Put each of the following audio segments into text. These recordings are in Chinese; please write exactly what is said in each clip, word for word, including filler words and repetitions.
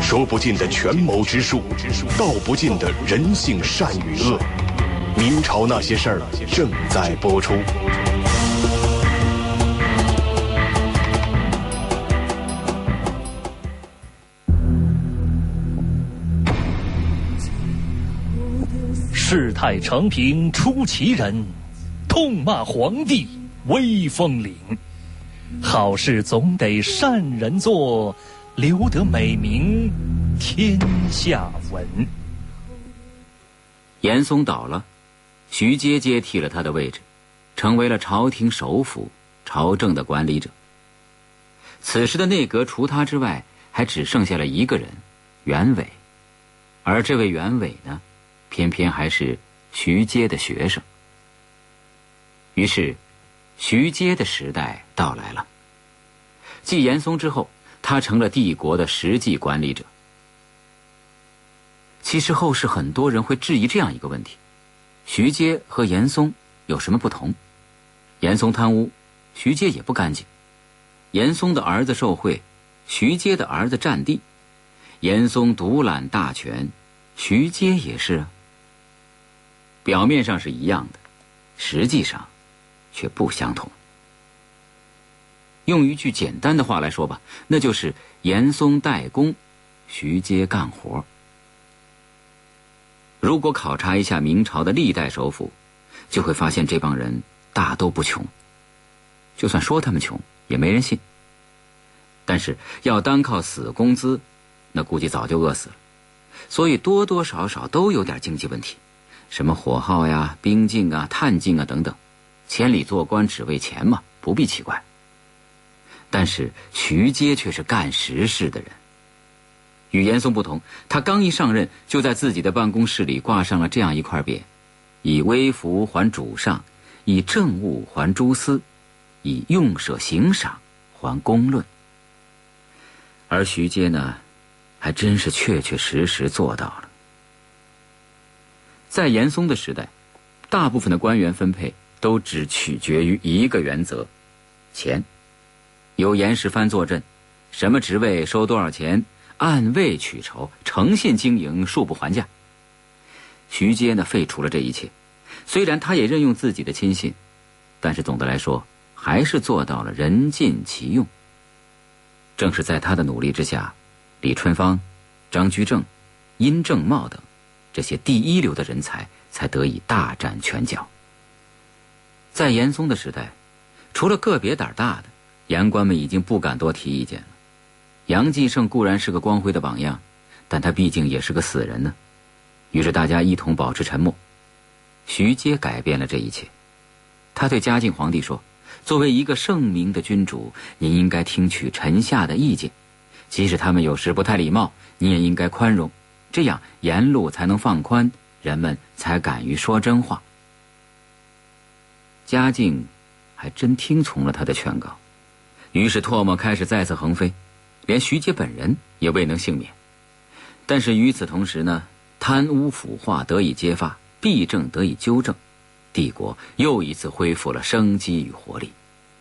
说不尽的权谋之术，道不尽的人性善与恶。明朝那些事儿正在播出。 事态承平出奇人，痛骂皇帝威风凛。好事总得善人做，留得美名天下闻。 严嵩倒了，徐阶接替了他的位置，成为了朝廷首辅，朝政的管理者。此时的内阁除他之外，还只剩下了一个人，袁伟。而这位袁伟呢，偏偏还是徐阶的学生。于是徐阶的时代到来了。继严嵩之后，他成了帝国的实际管理者。其实后世很多人会质疑这样一个问题：徐阶和严嵩有什么不同？严嵩贪污，徐阶也不干净；严嵩的儿子受贿，徐阶的儿子占地；严嵩独揽大权，徐阶也是啊。表面上是一样的，实际上却不相同。用一句简单的话来说吧，那就是严嵩代工，徐阶干活。如果考察一下明朝的历代首辅，就会发现这帮人大都不穷，就算说他们穷也没人信。但是要单靠死工资，那估计早就饿死了。所以多多少少都有点经济问题，什么火耗呀、兵进啊、探进啊等等，千里做官只为钱嘛，不必奇怪。但是徐阶却是干实事的人。与严嵩不同，他刚一上任就在自己的办公室里挂上了这样一块匾：以微服还主上，以政务还诸司，以用舍行赏还公论。而徐阶呢，还真是确确实实做到了。在严嵩的时代，大部分的官员分配都只取决于一个原则：钱。由严世蕃坐镇，什么职位收多少钱，按位取酬，诚信经营，恕不还价。徐阶呢，废除了这一切。虽然他也任用自己的亲信，但是总的来说还是做到了人尽其用。正是在他的努力之下，李春芳、张居正、殷正茂等这些第一流的人才才得以大展拳脚。在严嵩的时代，除了个别胆大的，言官们已经不敢多提意见了。杨继盛固然是个光辉的榜样，但他毕竟也是个死人呢。于是大家一同保持沉默。徐阶改变了这一切。他对嘉靖皇帝说，作为一个圣明的君主，您应该听取臣下的意见，即使他们有时不太礼貌，你也应该宽容，这样言路才能放宽，人们才敢于说真话。嘉靖还真听从了他的劝告，于是唾沫开始再次横飞，连徐阶本人也未能幸免。但是与此同时呢，贪污腐化得以揭发，弊政得以纠正，帝国又一次恢复了生机与活力。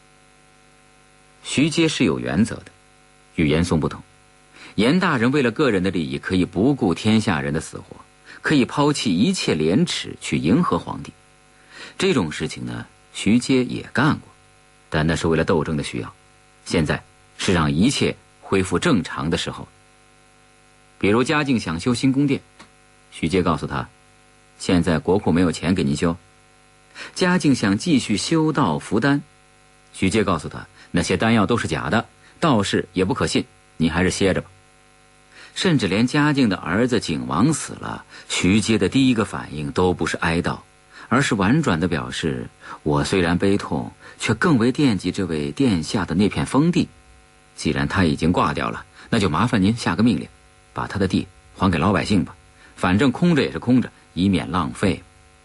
徐阶是有原则的，与严嵩不同。严大人为了个人的利益，可以不顾天下人的死活，可以抛弃一切廉耻去迎合皇帝。这种事情呢，徐阶也干过，但那是为了斗争的需要。现在是让一切恢复正常的时候。比如嘉靖想修新宫殿，徐阶告诉他，现在国库没有钱给您修。嘉靖想继续修道服丹，徐阶告诉他，那些丹药都是假的，道士也不可信，你还是歇着吧。甚至连嘉靖的儿子景王死了，徐阶的第一个反应都不是哀悼，而是婉转地表示，我虽然悲痛，却更为惦记这位殿下的那片封地。既然他已经挂掉了，那就麻烦您下个命令，把他的地还给老百姓吧，反正空着也是空着，以免浪费。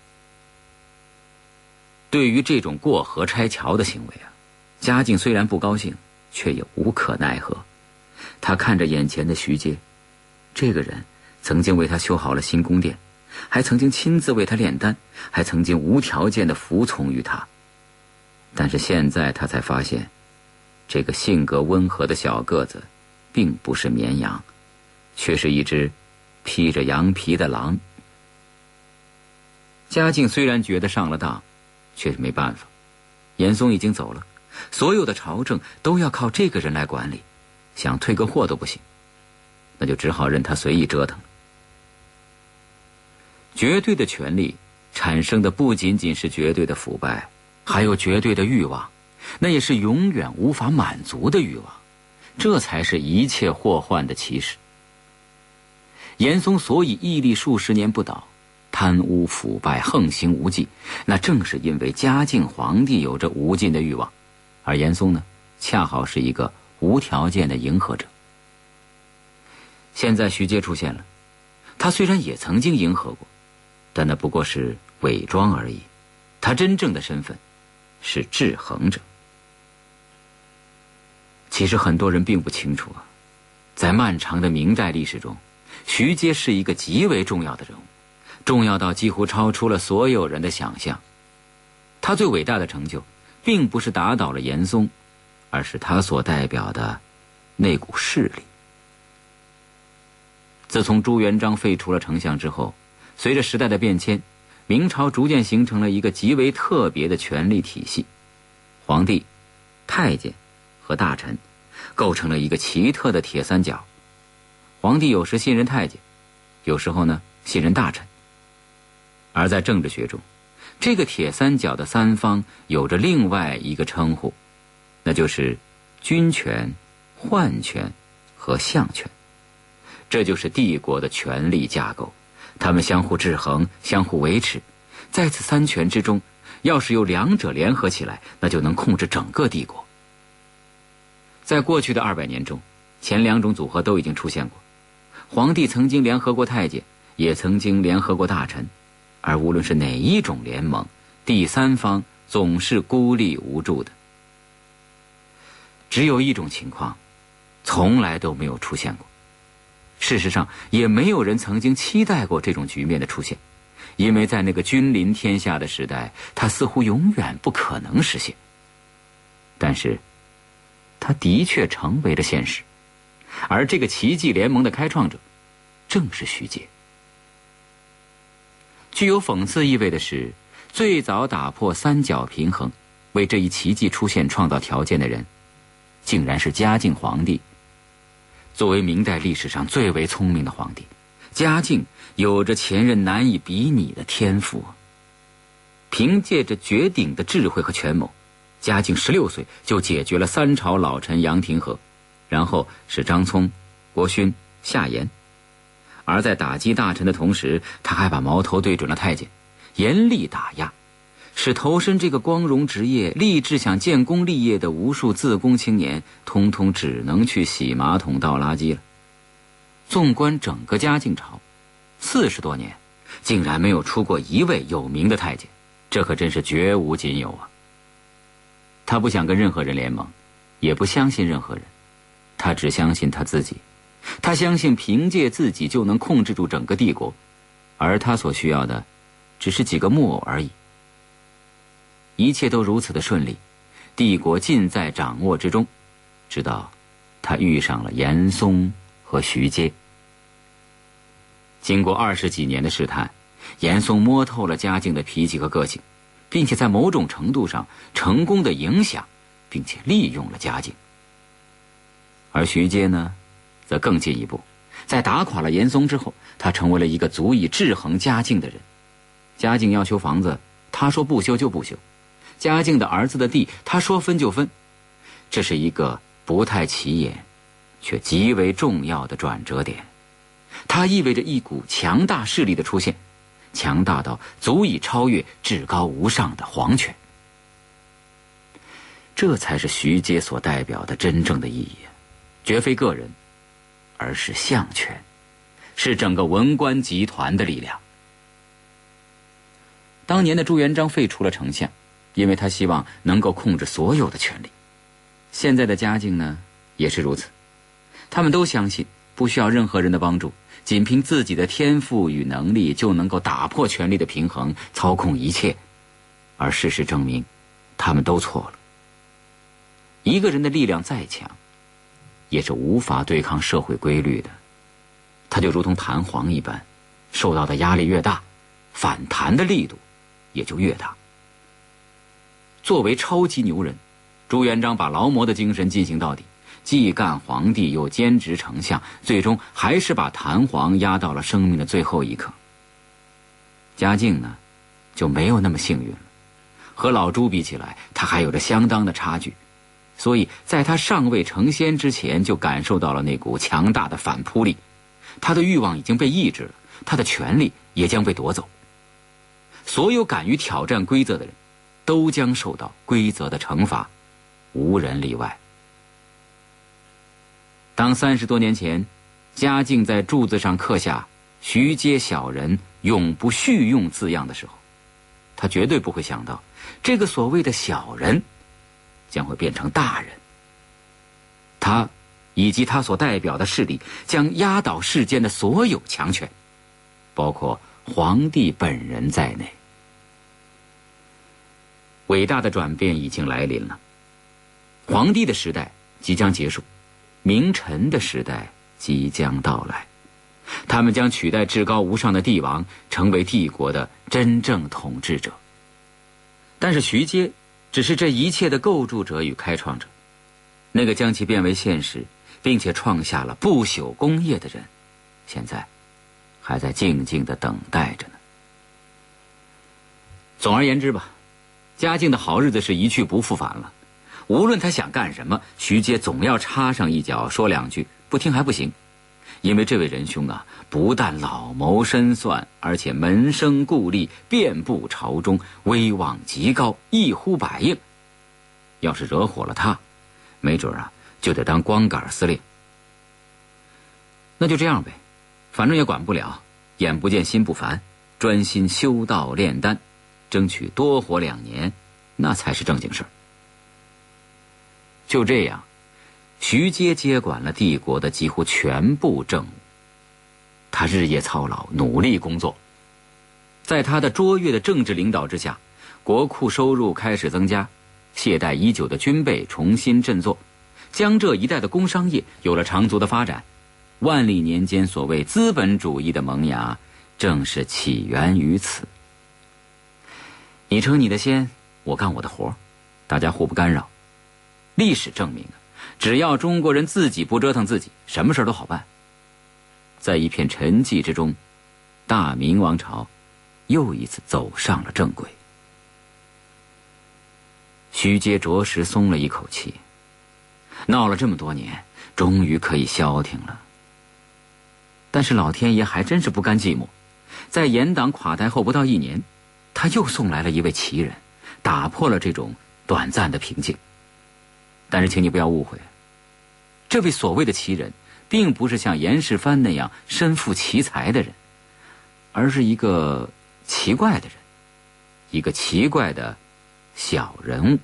对于这种过河拆桥的行为啊，嘉靖虽然不高兴，却也无可奈何。他看着眼前的徐阶，这个人曾经为他修好了新宫殿，还曾经亲自为他炼丹，还曾经无条件地服从于他。但是现在他才发现，这个性格温和的小个子并不是绵羊， 却是一只披着羊皮的狼。嘉靖虽然觉得上了当，却是没办法。严嵩已经走了，所有的朝政都要靠这个人来管理，想退个货都不行，那就只好任他随意折腾了。绝对的权力产生的不仅仅是绝对的腐败，还有绝对的欲望，那也是永远无法满足的欲望，这才是一切祸患的起始。严嵩所以屹立数十年不倒，贪污腐败横行无忌，那正是因为嘉靖皇帝有着无尽的欲望，而严嵩呢，恰好是一个无条件的迎合者。现在徐阶出现了，他虽然也曾经迎合过，但那不过是伪装而已，他真正的身份是制衡者。其实很多人并不清楚啊，在漫长的明代历史中，徐阶是一个极为重要的人物，重要到几乎超出了所有人的想象。他最伟大的成就并不是打倒了严嵩，而是他所代表的那股势力。自从朱元璋废除了丞相之后，随着时代的变迁，明朝逐渐形成了一个极为特别的权力体系，皇帝、太监和大臣构成了一个奇特的铁三角。皇帝有时信任太监，有时候呢信任大臣。而在政治学中，这个铁三角的三方有着另外一个称呼，那就是军权、宦权和相权。这就是帝国的权力架构，他们相互制衡，相互维持。在此三权之中，要是有两者联合起来，那就能控制整个帝国。在过去的二百年中，前两种组合都已经出现过。皇帝曾经联合过太监，也曾经联合过大臣，而无论是哪一种联盟，第三方总是孤立无助的。只有一种情况从来都没有出现过，事实上也没有人曾经期待过这种局面的出现，因为在那个君临天下的时代，它似乎永远不可能实现。但是它的确成为了现实，而这个奇迹联盟的开创者正是徐阶。具有讽刺意味的是，最早打破三角平衡，为这一奇迹出现创造条件的人，竟然是嘉靖皇帝。作为明代历史上最为聪明的皇帝，嘉靖有着前人难以比拟的天赋。凭借着绝顶的智慧和权谋，嘉靖十六岁就解决了三朝老臣杨廷和，然后是张聪、郭勋、夏言。而在打击大臣的同时，他还把矛头对准了太监，严厉打压，使投身这个光荣职业、立志想建功立业的无数自宫青年，通通只能去洗马桶倒垃圾了。纵观整个嘉靖朝，四十多年，竟然没有出过一位有名的太监，这可真是绝无仅有啊！他不想跟任何人联盟，也不相信任何人，他只相信他自己。他相信凭借自己就能控制住整个帝国，而他所需要的只是几个木偶而已。一切都如此的顺利，帝国尽在掌握之中，直到他遇上了严嵩和徐阶。经过二十几年的试探，严嵩摸透了嘉靖的脾气和个性，并且在某种程度上成功的影响并且利用了嘉靖。而徐阶呢，则更进一步，在打垮了严嵩之后，他成为了一个足以制衡嘉靖的人。嘉靖要修房子，他说不修就不修；嘉靖的儿子的地，他说分就分。这是一个不太起眼却极为重要的转折点，它意味着一股强大势力的出现，强大到足以超越至高无上的皇权。这才是徐阶所代表的真正的意义，绝非个人，而是相权，是整个文官集团的力量。当年的朱元璋废除了丞相，因为他希望能够控制所有的权力。现在的嘉靖呢，也是如此。他们都相信不需要任何人的帮助，仅凭自己的天赋与能力就能够打破权力的平衡，操控一切。而事实证明，他们都错了。一个人的力量再强，也是无法对抗社会规律的。 他就如同弹簧一般，受到的压力越大，反弹的力度也就越大。作为超级牛人，朱元璋把劳模的精神进行到底，既干皇帝又兼职丞相，最终还是把弹簧压到了生命的最后一刻。嘉靖呢，就没有那么幸运了，和老朱比起来，他还有着相当的差距，所以在他尚未成仙之前，就感受到了那股强大的反扑力，他的欲望已经被抑制了，他的权力也将被夺走。所有敢于挑战规则的人，都将受到规则的惩罚，无人例外。当三十多年前，嘉靖在柱子上刻下“徐阶小人，永不续用”字样的时候，他绝对不会想到，这个所谓的小人，将会变成大人。他以及他所代表的势力，将压倒世间的所有强权，包括皇帝本人在内。伟大的转变已经来临了，皇帝的时代即将结束，名臣的时代即将到来，他们将取代至高无上的帝王，成为帝国的真正统治者。但是徐阶只是这一切的构筑者与开创者，那个将其变为现实并且创下了不朽功业的人，现在还在静静地等待着呢。总而言之吧，嘉靖的好日子是一去不复返了。无论他想干什么，徐阶总要插上一脚，说两句，不听还不行。因为这位仁兄啊，不但老谋深算，而且门生故吏遍布朝中，威望极高，一呼百应。要是惹火了他，没准啊就得当光杆司令。那就这样呗，反正也管不了，眼不见心不烦，专心修道炼丹，争取多活两年，那才是正经事儿。就这样，徐阶接管了帝国的几乎全部政务。他日夜操劳，努力工作。在他的卓越的政治领导之下，国库收入开始增加，懈怠已久的军备重新振作，江浙一带的工商业有了长足的发展。万历年间所谓资本主义的萌芽，正是起源于此。你称你的仙，我干我的活，大家互不干扰。历史证明，只要中国人自己不折腾自己，什么事都好办。在一片沉寂之中，大明王朝又一次走上了正轨。徐阶着实松了一口气，闹了这么多年，终于可以消停了。但是老天爷还真是不甘寂寞，在严党垮台后不到一年，他又送来了一位奇人，打破了这种短暂的平静。但是请你不要误会，这位所谓的奇人并不是像严世蕃那样身负奇才的人，而是一个奇怪的人，一个奇怪的小人物。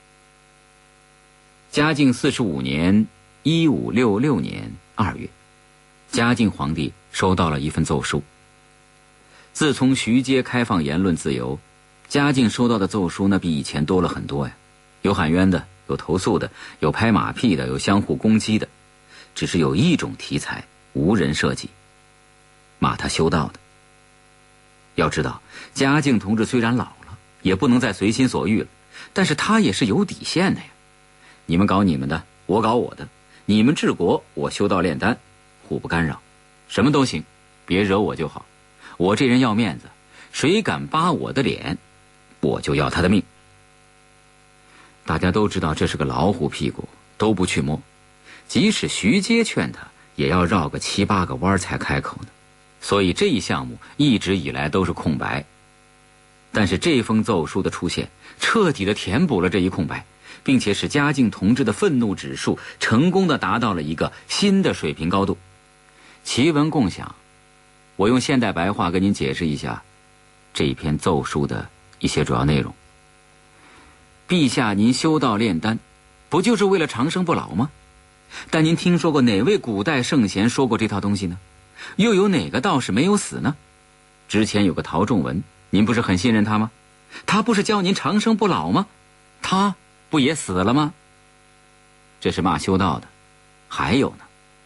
嘉靖四十五年一五六六年二月，嘉靖皇帝收到了一份奏书。自从徐阶开放言论自由，嘉靖收到的奏书呢比以前多了很多呀，有喊冤的，有投诉的，有拍马屁的，有相互攻击的，只是有一种题材无人涉及，骂他修道的。要知道，嘉靖同志虽然老了，也不能再随心所欲了，但是他也是有底线的呀。你们搞你们的，我搞我的，你们治国，我修道炼丹，互不干扰，什么都行，别惹我就好。我这人要面子，谁敢扒我的脸，我就要他的命。大家都知道这是个老虎屁股，都不去摸。即使徐阶劝他，也要绕个七八个弯才开口呢。所以这一项目一直以来都是空白。但是这封奏书的出现，彻底的填补了这一空白，并且使嘉靖同志的愤怒指数成功的达到了一个新的水平高度。奇文共享，我用现代白话跟您解释一下这一篇奏书的一些主要内容。陛下您修道炼丹，不就是为了长生不老吗？但您听说过哪位古代圣贤说过这套东西呢？又有哪个道士没有死呢？之前有个陶仲文，您不是很信任他吗？他不是教您长生不老吗？他不也死了吗？这是骂修道的。还有呢，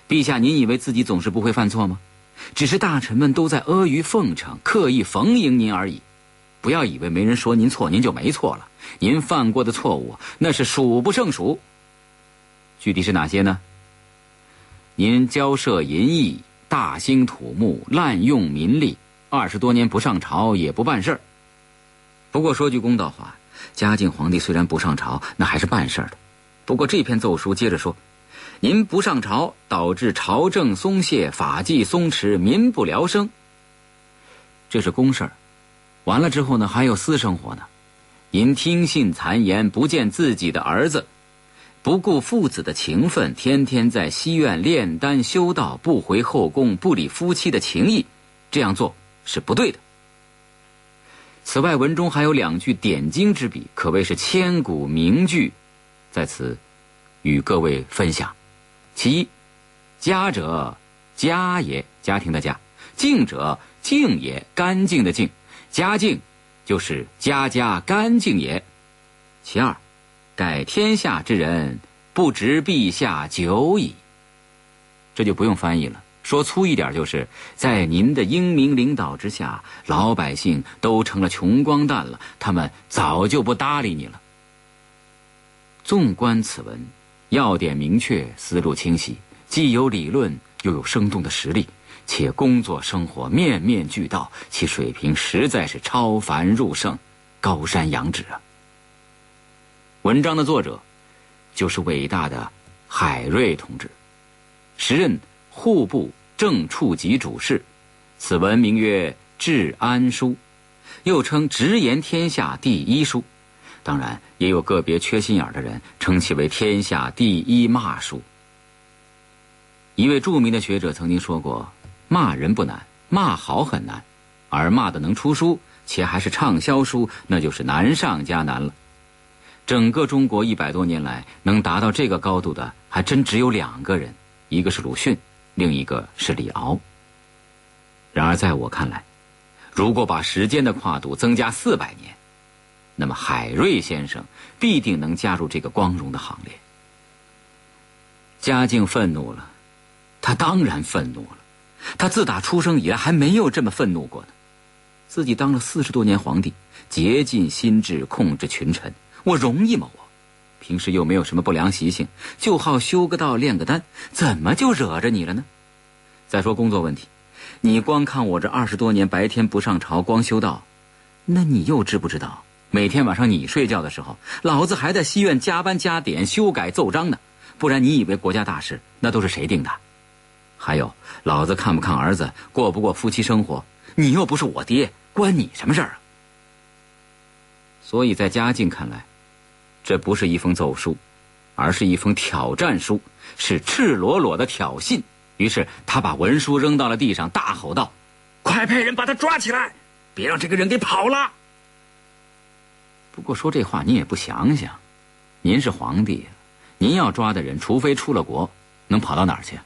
陛下您以为自己总是不会犯错吗？只是大臣们都在阿谀奉承，刻意逢迎您而已。不要以为没人说您错，您就没错了。您犯过的错误那是数不胜数。具体是哪些呢？您骄奢淫逸，大兴土木，滥用民力，二十多年不上朝也不办事儿。不过说句公道话，嘉靖皇帝虽然不上朝，那还是办事儿的。不过这篇奏书接着说，您不上朝导致朝政松懈，法纪松弛，民不聊生。这是公事儿。完了之后呢，还有私生活呢。您听信谗言，不见自己的儿子，不顾父子的情分，天天在西院炼丹修道，不回后宫，不理夫妻的情谊，这样做是不对的。此外，文中还有两句点睛之笔，可谓是千古名句，在此与各位分享。其一，家者家也，家庭的家；净者净也，干净的净。家净就是家家干净也。其二，盖天下之人，不值陛下久矣。这就不用翻译了，说粗一点，就是在您的英明领导之下，老百姓都成了穷光蛋了，他们早就不搭理你了。纵观此文，要点明确，思路清晰，既有理论，又有生动的实例，且工作生活面面俱到，其水平实在是超凡入圣，高山仰止啊！文章的作者就是伟大的海瑞同志，时任户部正处级主事，此文名曰《治安书》，又称直言天下第一书。当然，也有个别缺心眼的人称其为天下第一骂书。一位著名的学者曾经说过，骂人不难，骂好很难，而骂得能出书，且还是畅销书，那就是难上加难了。整个中国一百多年来，能达到这个高度的，还真只有两个人，一个是鲁迅，另一个是李敖。然而在我看来，如果把时间的跨度增加四百年，那么海瑞先生必定能加入这个光荣的行列。嘉靖愤怒了，他当然愤怒了。他自打出生以来还没有这么愤怒过呢。自己当了四十多年皇帝，竭尽心智控制群臣，我容易吗我？平时又没有什么不良习性，就好修个道练个丹，怎么就惹着你了呢？再说工作问题，你光看我这二十多年白天不上朝光修道，那你又知不知道每天晚上你睡觉的时候，老子还在西院加班加点修改奏章呢？不然你以为国家大事那都是谁定的？还有，老子看不看儿子，过不过夫妻生活，你又不是我爹，关你什么事儿啊？所以在嘉靖看来，这不是一封奏书，而是一封挑战书，是赤裸裸的挑衅。于是他把文书扔到了地上，大吼道：快派人把他抓起来，别让这个人给跑了。不过说这话你也不想想，您是皇帝，您要抓的人除非出了国，能跑到哪儿去？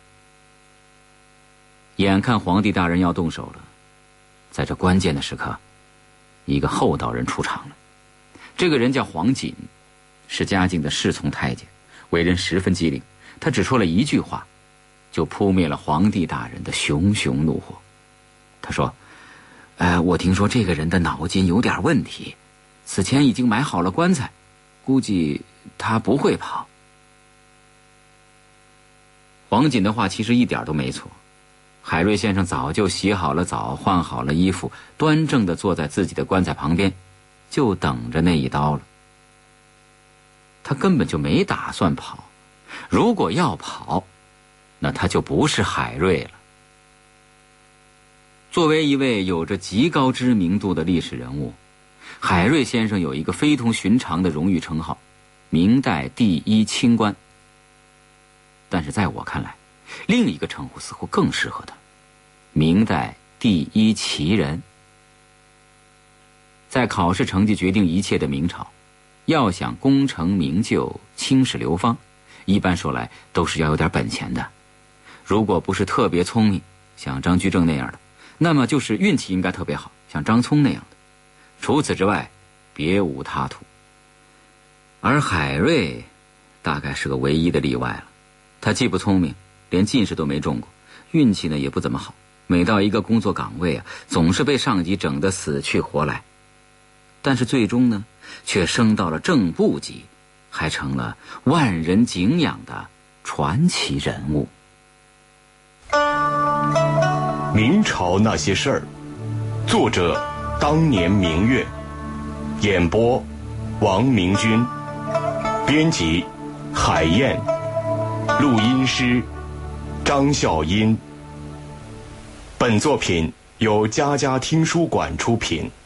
眼看皇帝大人要动手了，在这关键的时刻，一个厚道人出场了。这个人叫黄锦，是嘉靖的侍从太监，为人十分机灵。他只说了一句话，就扑灭了皇帝大人的熊熊怒火。他说：呃，我听说这个人的脑筋有点问题，此前已经买好了棺材，估计他不会跑。黄锦的话其实一点都没错。海瑞先生早就洗好了澡，换好了衣服，端正地坐在自己的棺材旁边，就等着那一刀了。他根本就没打算跑，如果要跑，那他就不是海瑞了。作为一位有着极高知名度的历史人物，海瑞先生有一个非同寻常的荣誉称号，明代第一清官。但是在我看来，另一个称呼似乎更适合他，明代第一奇人。在考试成绩决定一切的明朝，要想功成名就、青史流芳，一般说来都是要有点本钱的。如果不是特别聪明，像张居正那样的，那么就是运气应该特别好，像张聪那样的。除此之外，别无他途。而海瑞大概是个唯一的例外了。他既不聪明， 连进士都没中过，运气呢也不怎么好。每到一个工作岗位啊，总是被上级整得死去活来。但是最终呢，却升到了正部级，还成了万人敬仰的传奇人物。 明朝那些事儿，作者当年明月，演播王明君，编辑海燕，录音师张笑音。本作品由佳佳听书馆出品。